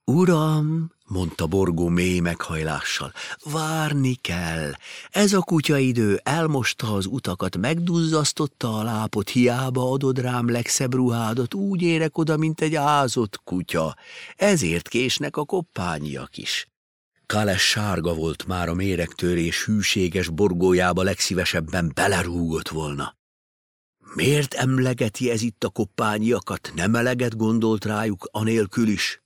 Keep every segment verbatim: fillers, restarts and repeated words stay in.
Uram, mondta Borgó mély meghajlással, várni kell. Ez a kutyaidő elmosta az utakat, megduzzasztotta a lápot, hiába adod rám legszebb ruhádat, úgy érek oda, mint egy ázott kutya. Ezért késnek a koppányiak is. Kales sárga volt már a méregtörés hűséges Borgójába, legszívesebben belerúgott volna. Miért emlegeti ez itt a koppányiakat? Nem eleget gondolt rájuk anélkül is?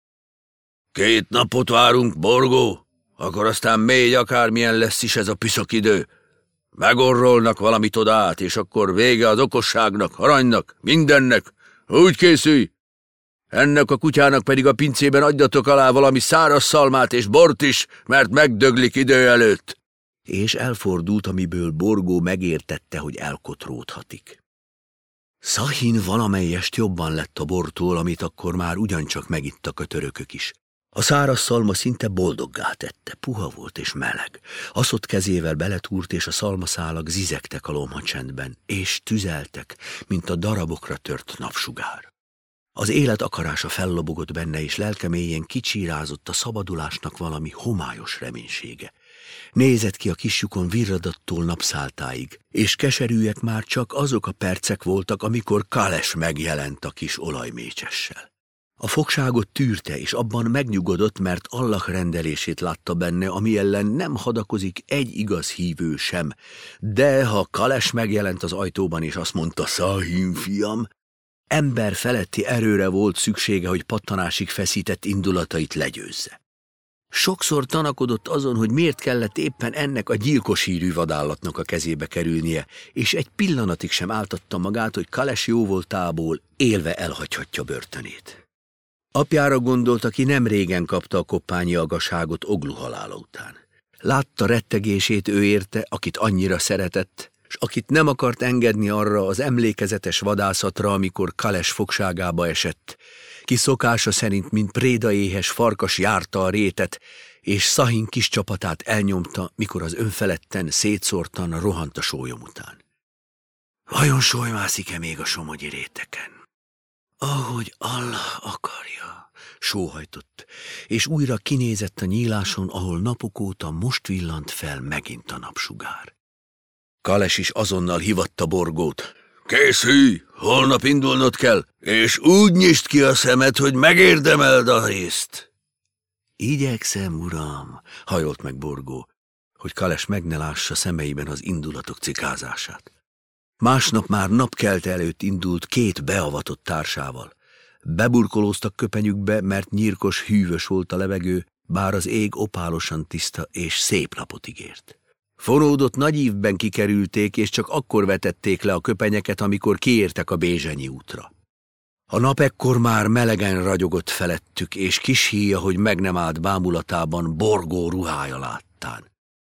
Két napot várunk, Borgó, akkor aztán mély akármilyen lesz is ez a piszak idő. Megorrolnak valamit oda át, és akkor vége az okosságnak, aranynak, mindennek. Úgy készülj! Ennek a kutyának pedig a pincében adjatok alá valami száraz szalmát és bort is, mert megdöglik idő előtt. És elfordult, amiből Borgó megértette, hogy elkotródhatik. Szahin valamelyest jobban lett a bortól, amit akkor már ugyancsak megittak a törökök is. A száraz szalma szinte boldoggá tette, puha volt és meleg. Aszott kezével beletúrt, és a szalmaszálak zizegtek a lomhacsendben, és tüzeltek, mint a darabokra tört napsugár. Az élet akarása fellobogott benne, és lelke mélyen kicsírázott a szabadulásnak valami homályos reménysége. Nézett ki a kislyukon virradattól napszáltáig, és keserűek már csak azok a percek voltak, amikor Kales megjelent a kis olajmécsessel. A fogságot tűrte, és abban megnyugodott, mert Allah rendelését látta benne, ami ellen nem hadakozik egy igaz hívő sem. De ha Kales megjelent az ajtóban, és azt mondta, Szahin fiam, ember feletti erőre volt szüksége, hogy pattanásig feszített indulatait legyőzze. Sokszor tanakodott azon, hogy miért kellett éppen ennek a gyilkos hírű vadállatnak a kezébe kerülnie, és egy pillanatig sem áltatta magát, hogy Kales jóvoltából élve elhagyhatja börtönét. Apjára gondolt, aki nem régen kapta a koppányi agaságot Oglu halála után. Látta rettegését ő érte, akit annyira szeretett, s akit nem akart engedni arra az emlékezetes vadászatra, amikor Kales fogságába esett, ki szokása szerint, mint prédaéhes farkas járta a rétet, és Szahin kis csapatát elnyomta, mikor az önfeledten, szétszórtan rohant a sólyom után. Vajon sólymászik-e még a somogyi réteken? Ahogy Allah akarja, sóhajtott, és újra kinézett a nyíláson, ahol napok óta most villant fel megint a napsugár. Kales is azonnal hivatta Borgót. Készülj, holnap indulnod kell, és úgy nyisd ki a szemed, hogy megérdemeld a részt. Igyekszem, uram, hajolt meg Borgó, hogy Kales meg ne lássa szemeiben az indulatok cikázását. Másnap már napkelte előtt indult két beavatott társával. Beburkolóztak köpenyükbe, mert nyírkos, hűvös volt a levegő, bár az ég opálosan tiszta és szép napot ígért. Fonódott nagy ívben kikerülték, és csak akkor vetették le a köpenyeket, amikor kiértek a Bézsenyi útra. A nap ekkor már melegen ragyogott felettük, és kis híja, hogy meg nem állt bámulatában Borgó ruhája láttán.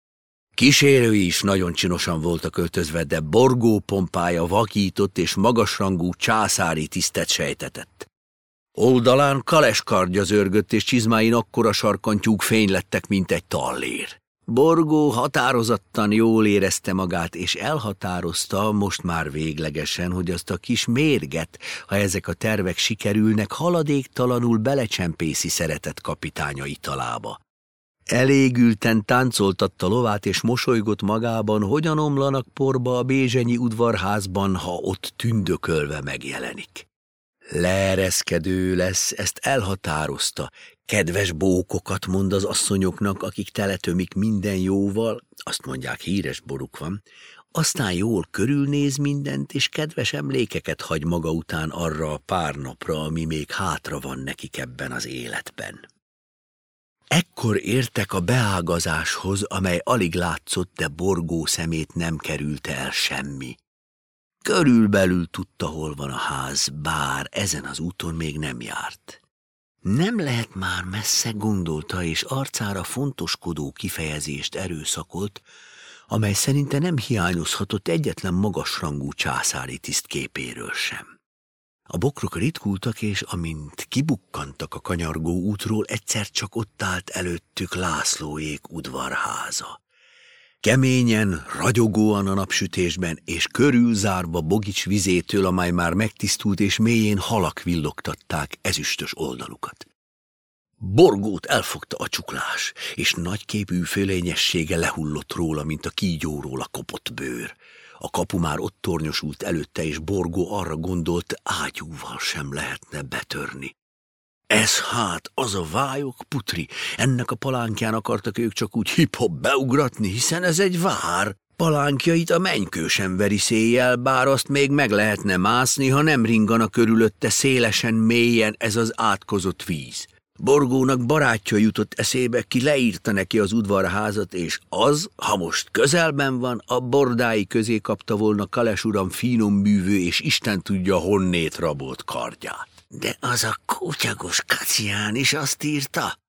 Kísérői is nagyon csinosan voltak öltözve, de Borgó pompája vakított és magasrangú császári tisztet sejtetett. Oldalán Kales kardja zörgött, és csizmáin akkora sarkantyúk fénylettek, mint egy tallér. Borgó határozottan jól érezte magát, és elhatározta most már véglegesen, hogy azt a kis mérget, ha ezek a tervek sikerülnek, haladéktalanul belecsempészi szeretett kapitánya italába. Elégülten táncoltatta lovát, és mosolygott magában, hogyan omlanak porba a bézsenyi udvarházban, ha ott tündökölve megjelenik. Leereszkedő lesz, ezt elhatározta. Kedves bókokat mond az asszonyoknak, akik teletömik minden jóval, azt mondják, híres boruk van, aztán jól körülnéz mindent, és kedves emlékeket hagy maga után arra a pár napra, ami még hátra van nekik ebben az életben. Ekkor értek a beágazáshoz, amely alig látszott, de Borgó szemét nem kerülte el semmi. Körülbelül tudta, hol van a ház, bár ezen az úton még nem járt. Nem lehet már messze, gondolta, és arcára fontoskodó kifejezést erőszakolt, amely szerinte nem hiányozhatott egyetlen magasrangú császári tiszt képéről sem. A bokrok ritkultak, és amint kibukkantak a kanyargó útról, egyszer csak ott állt előttük Lászlóék udvarháza. Keményen, ragyogóan a napsütésben, és körülzárva Bogics vizétől, amely már megtisztult, és mélyén halak villogtatták ezüstös oldalukat. Borgót elfogta a csuklás, és nagyképű fölényessége lehullott róla, mint a kígyóról a kopott bőr. A kapu már ott tornyosult előtte, és Borgó arra gondolt, ágyúval sem lehetne betörni. Ez hát az a vályok putri, ennek a palánkján akartak ők csak úgy hip-hop beugratni, hiszen ez egy vár. Palánkjait a mennykő sem veri széjjel, bár azt még meg lehetne mászni, ha nem ringana körülötte szélesen, mélyen ez az átkozott víz. Borgónak barátja jutott eszébe, ki leírta neki az udvarházat, és az, ha most közelben van, a bordái közé kapta volna Kales uram finom bűvő és Isten tudja honnét rabolt kardját. De az a kótyagos Kacián is azt írta.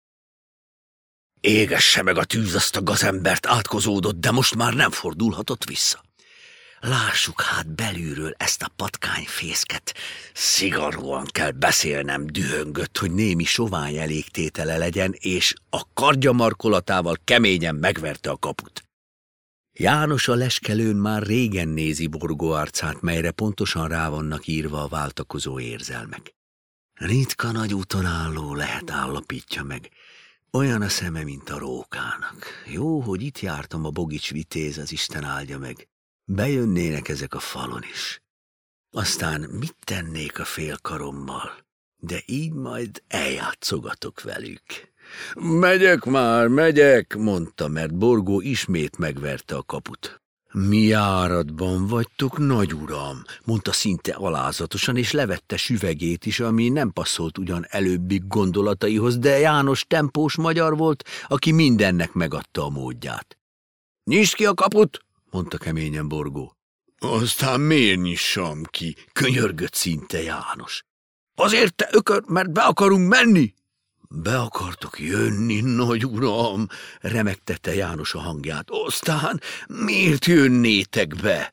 Égesse meg a tűz azt a gazembert, átkozódott, de most már nem fordulhatott vissza. Lássuk hát belülről ezt a patkányfészket. Szigorúan kell beszélnem, dühöngött, hogy némi sovány elégtétele legyen, és a kardja markolatával keményen megverte a kaput. János a leskelőn már régen nézi Borgó arcát, melyre pontosan rá vannak írva a váltakozó érzelmek. Ritka nagy úton álló lehet, állapítja meg. Olyan a szeme, mint a rókának. Jó, hogy itt jártam a Bogics vitéz, az Isten áldja meg. Bejönnének ezek a falon is. Aztán mit tennék a félkarommal? De így majd eljátszogatok velük. Megyek már, megyek, mondta, mert Borgó ismét megverte a kaput. Mi áradban vagytok, nagy uram, mondta szinte alázatosan, és levette süvegét is, ami nem passzolt ugyan előbbi gondolataihoz, de János tempós magyar volt, aki mindennek megadta a módját. Nyisd ki a kaput, mondta keményen Borgó. Aztán miért nyissam ki? Könyörgött szinte János. Azért, te ökör, mert be akarunk menni. Be akartok jönni, nagy uram, remegtette János a hangját. Aztán miért jönnétek be?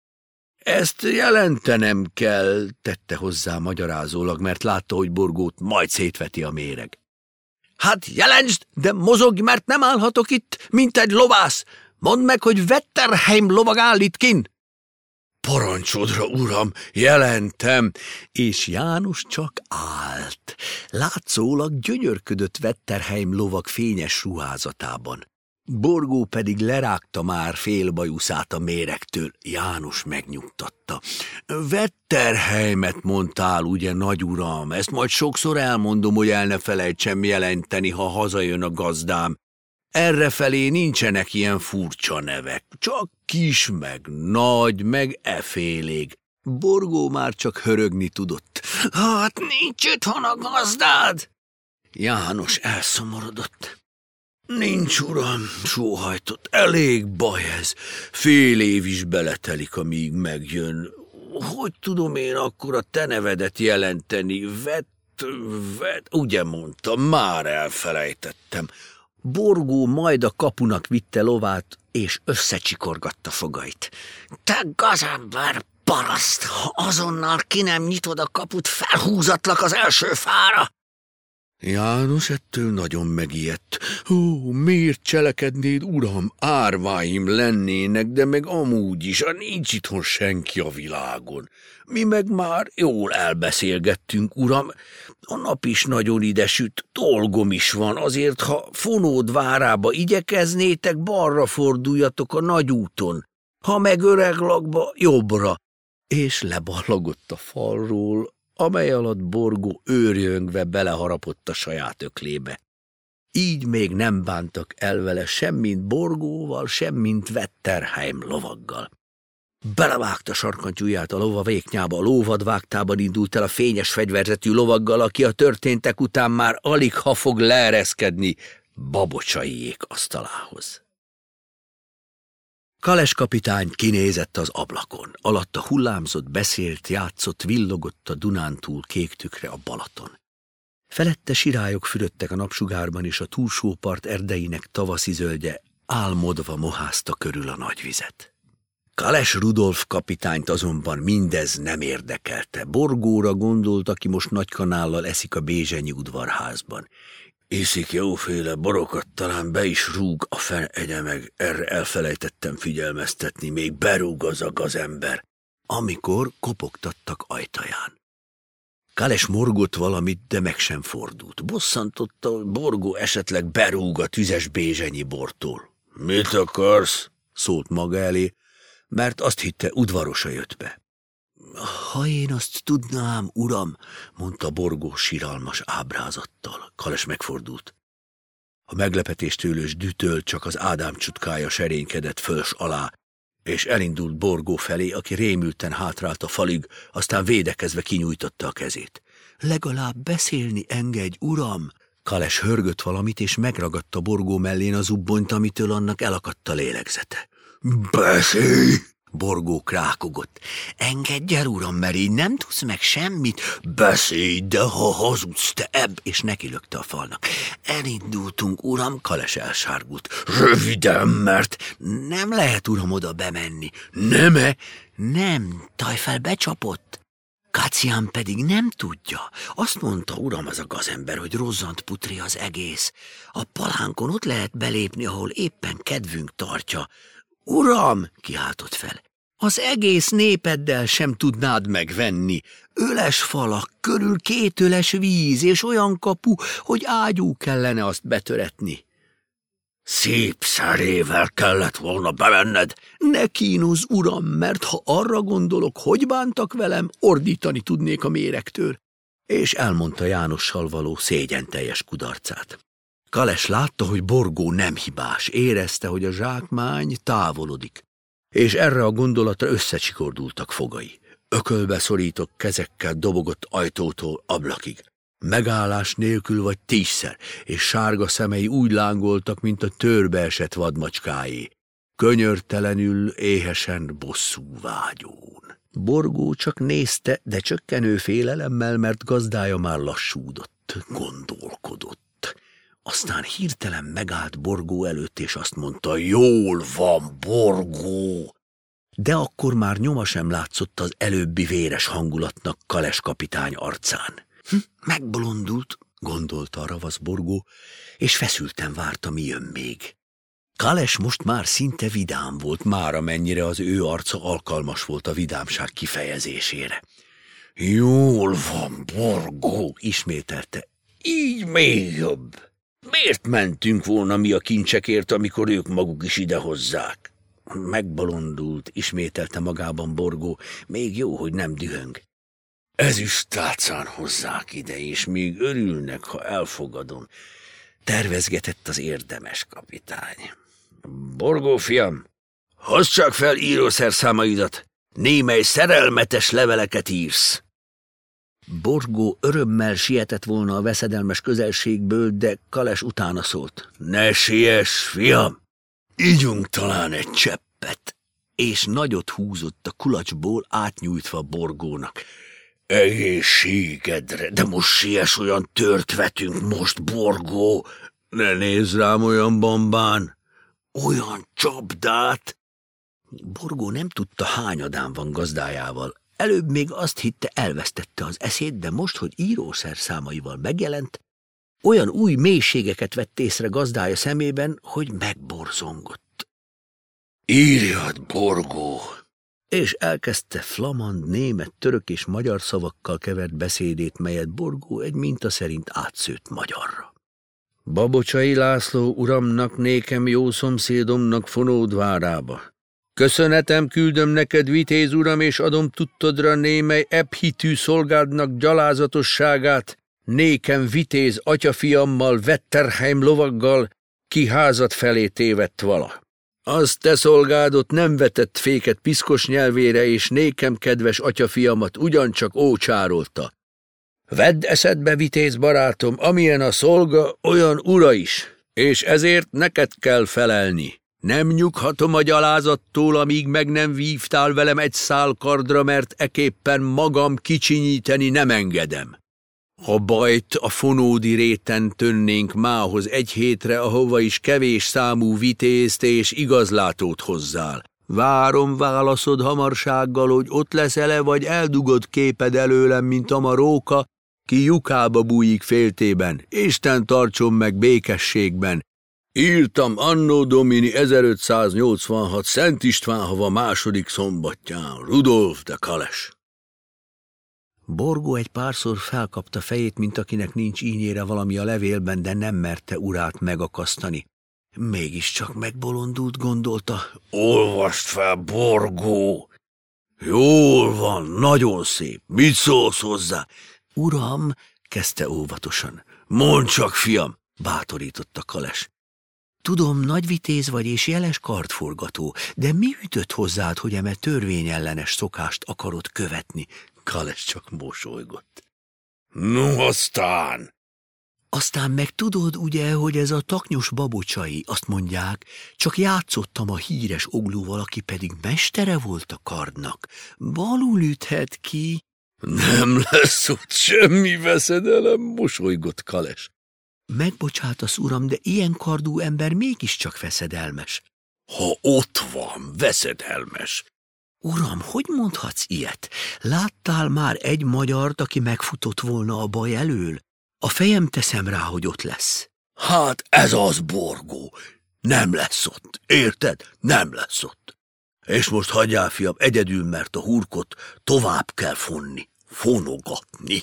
Ezt jelentenem kell, tette hozzá magyarázólag, mert látta, hogy Borgót majd szétveti a méreg. Hát jelentsd, de mozogj, mert nem állhatok itt, mint egy lovász. Mondd meg, hogy Wetterheim lovag áll itt kin. Parancsodra, uram, jelentem, és János csak állt. Látszólag gyönyörködött Wetterheim lovag fényes ruházatában. Borgó pedig lerágta már félbajuszát a méregtől. János megnyugtatta. Wetterheimet mondtál, ugye, nagy uram, ezt majd sokszor elmondom, hogy el ne felejtsem jelenteni, ha hazajön a gazdám. Errefelé nincsenek ilyen furcsa nevek, csak kis, meg nagy, meg efélék. Borgó már csak hörögni tudott. Hát nincs itthon a gazdád? János elszomorodott. Nincs, uram, sóhajtott, elég baj ez. Fél év is beletelik, amíg megjön. Hogy tudom én akkor a te nevedet jelenteni? Vett, vett, ugye mondtam, már elfelejtettem. Borgó majd a kapunak vitte lovát, és összecsikorgatta fogait. Te gazember, paraszt, ha azonnal ki nem nyitod a kaput, felhúzatlak az első fára! János ettől nagyon megijedt. Ó, miért cselekednéd, uram? Árváim lennének, de meg amúgy is, a nincs itthon senki a világon. Mi meg már jól elbeszélgettünk, uram. A nap is nagyon idesüt, dolgom is van, azért, ha Fonód várába igyekeznétek, balra forduljatok a nagy úton, ha meg Öreglakba, jobbra. És leballagott a falról, amely alatt Borgó őrjöngve beleharapott a saját öklébe. Így még nem bántak el vele semmint Borgóval, semmint Wetterheim lovaggal. Belevágta sarkantyúját a lova véknyába, a lóvad vágtában indult el a fényes fegyverzetű lovaggal, aki a történtek után már alig ha fog leereszkedni Babocsaiék asztalához. Kales kapitány kinézett az ablakon. Alatta hullámzott, beszélt, játszott, villogott a Dunántúl kék tükre a Balaton. Felette sirályok fürödtek a napsugárban, és a túlsó part erdeinek tavaszi zöldje álmodva moházta körül a nagyvizet. Kales Rudolf kapitányt azonban mindez nem érdekelte. Borgóra gondolt, aki most nagykanállal eszik a bézsenyi udvarházban. Iszik jóféle borokat, talán be is rúg a fene egye meg, erre elfelejtettem figyelmeztetni, még berúg az a gazember, amikor kopogtattak ajtaján. Kales morgott valamit, de meg sem fordult. Bosszantotta, hogy Borgó esetleg berúg a tüzes bézsenyi bortól. Mit akarsz? Szólt maga elé, mert azt hitte, udvarosa jött be. Ha én azt tudnám, uram, mondta Borgó siralmas ábrázattal. Kales megfordult. A meglepetéstől dütöl csak az Ádám csutkája serénykedett föls alá, és elindult Borgó felé, aki rémülten hátrált a falig, aztán védekezve kinyújtotta a kezét. Legalább beszélni engedj, uram! Kales hörgött valamit, és megragadta Borgó mellén az ubbonyt, amitől annak elakadt a lélegzete. Beszélj! Borgó krákogott. Engedj el, uram, mert így nem tudsz meg semmit. Beszélj, de ha hazudsz, te ebb, és nekilökte a falnak. Elindultunk, uram, Kales elsárgult. Röviden, mert nem lehet, uram, oda bemenni. Nem-e? Nem, Tajfel becsapott. Kácián pedig nem tudja. Azt mondta, uram, az a gazember, hogy rozzant putri az egész. A palánkon ott lehet belépni, ahol éppen kedvünk tartja. Uram, kiáltott fel, az egész népeddel sem tudnád megvenni. Öles falak, körül két öles víz, és olyan kapu, hogy ágyú kellene azt betöretni. Szép szerével kellett volna bemenned. Ne kínozz, uram, mert ha arra gondolok, hogy bántak velem, ordítani tudnék a méregtől. És elmondta Jánossal való szégyenteljes kudarcát. Kales látta, hogy Borgó nem hibás, érezte, hogy a zsákmány távolodik, és erre a gondolatra összecsikordultak fogai. Ökölbe szorított kezekkel dobogott ajtótól ablakig. Megállás nélkül vagy tízszer, és sárga szemei úgy lángoltak, mint a törbe esett vadmacskáé. Könyörtelenül, éhesen bosszú vágyón. Borgó csak nézte, de csökkenő félelemmel, mert gazdája már lassúdott, gondolkodott. Aztán hirtelen megállt Borgó előtt, és azt mondta, jól van, Borgó! De akkor már nyoma sem látszott az előbbi véres hangulatnak Kales kapitány arcán. Hm, megbolondult, gondolta a ravasz Borgó, és feszülten várta, mi jön még. Kales most már szinte vidám volt, már amennyire az ő arca alkalmas volt a vidámság kifejezésére. Jól van, Borgó, ismételte, így még jobb. Miért mentünk volna mi a kincsekért, amikor ők maguk is idehozzák? Megbolondult, ismételte magában Borgó, még jó, hogy nem dühöng. Ezüsttálcán hozzák ide, és még örülnek, ha elfogadom. Tervezgetett az érdemes kapitány. Borgó, fiam, hozd csak fel írószerszámaidat, némely szerelmetes leveleket írsz. Borgó örömmel sietett volna a veszedelmes közelségből, de Kales utána szólt. Ne siess, fiam! Ígyunk talán egy cseppet! És nagyot húzott a kulacsból, átnyújtva Borgónak. Egészségedre, de most siess, olyan tört vetünk most, Borgó! Ne nézz rám olyan bombán! Olyan csapdát! Borgó nem tudta, hányadán van gazdájával. Előbb még azt hitte, elvesztette az eszét, de most, hogy írószerszámaival megjelent, olyan új mélységeket vett észre gazdája szemében, hogy megborzongott. Írjad, Borgó! És elkezdte flamand, német, török és magyar szavakkal kevert beszédét, melyet Borgó egy minta szerint átszőtt magyarra. Babocsai László uramnak, nékem jó szomszédomnak Fonódvárába. Köszönetem küldöm neked, vitéz uram, és adom tudtodra némely ebb hitű szolgádnak gyalázatosságát, nékem vitéz atyafiammal, Vetterheim lovaggal, ki házat felé tévedt vala. Az te szolgádot nem vetett féket piszkos nyelvére, és nékem kedves atyafiamat ugyancsak ócsárolta. Vedd eszedbe, vitéz barátom, amilyen a szolga, olyan ura is, és ezért neked kell felelni. Nem nyughatom a gyalázattól, amíg meg nem vívtál velem egy szál kardra, mert eképpen magam kicsinyíteni nem engedem. Ha bajt a fonódi réten tönnénk mához egy hétre, ahova is kevés számú vitézt és igazlátót hozzál. Várom válaszod hamarsággal, hogy ott leszel-e, vagy eldugod képed előlem, mint a róka, ki lyukába bújik féltében. Isten tartson meg békességben. Írtam anno domini ezerötszáznyolcvanhat Szent István hava második szombatján, Rudolf de Kales. Borgó egy párszor felkapta fejét, mint akinek nincs ínyére valami a levélben, de nem merte urát megakasztani. Mégiscsak megbolondult, gondolta. Olvast fel, Borgó! Jól van, nagyon szép. Mit szólsz hozzá? Uram, kezdte óvatosan. Mondd csak, fiam, bátorította Kales. Tudom, nagy vitéz vagy és jeles kardforgató, de mi ütött hozzád, hogy eme törvényellenes szokást akarod követni? Kales csak mosolygott. No, aztán... Aztán meg tudod, ugye, hogy ez a taknyos babocsai, azt mondják, csak játszottam a híres oglóval, aki pedig mestere volt a kardnak. Balul üthet ki. Nem lesz ott semmi veszedelem, mosolygott Kales. Megbocsátasz, uram, de ilyen kardú ember mégiscsak veszedelmes. Ha ott van, veszedelmes. Uram, hogy mondhatsz ilyet? Láttál már egy magyart, aki megfutott volna a baj elől? A fejem teszem rá, hogy ott lesz. Hát ez az, Borgó. Nem lesz ott. Érted? Nem lesz ott. És most hagyjál, fiam, egyedül, mert a hurkot tovább kell fonni, fonogatni.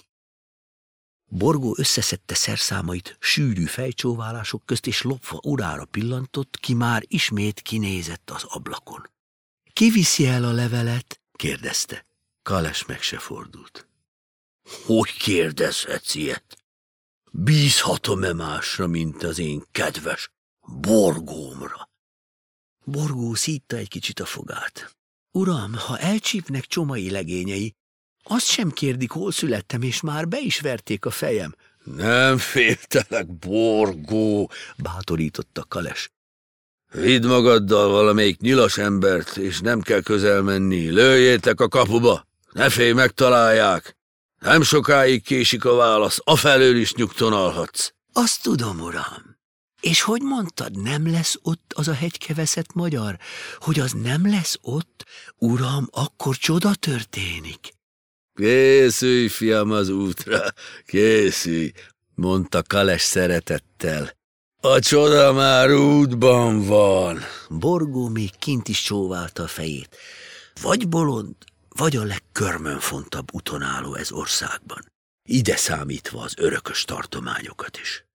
Borgó összeszedte szerszámait sűrű fejcsóválások közt, és lopva urára pillantott, ki már ismét kinézett az ablakon. Ki viszi el a levelet? Kérdezte. Kales meg se fordult. Hogy kérdezhetsz ilyet? Bízhatom-e másra, mint az én kedves Borgómra? Borgó szítta egy kicsit a fogát. Uram, ha elcsípnek csomai legényei, azt sem kérdik, hol születtem, és már be is verték a fejem. Nem féltelek, Borgó, bátorította Kales. Vidd magaddal valamelyik nyilas embert, és nem kell közel menni. Lőjétek a kapuba, ne félj, megtalálják. Nem sokáig késik a válasz, afelől is nyugton alhatsz. Azt tudom, uram. És hogy mondtad, nem lesz ott az a hegykeveszett magyar? Hogy az nem lesz ott? Uram, akkor csoda történik. Készülj, fiam, az útra, készülj, mondta Kales szeretettel. A csoda már útban van. Borgó még kint is csóválta a fejét. Vagy bolond, vagy a legkörmönfontabb utonálló ez országban, ide számítva az örökös tartományokat is.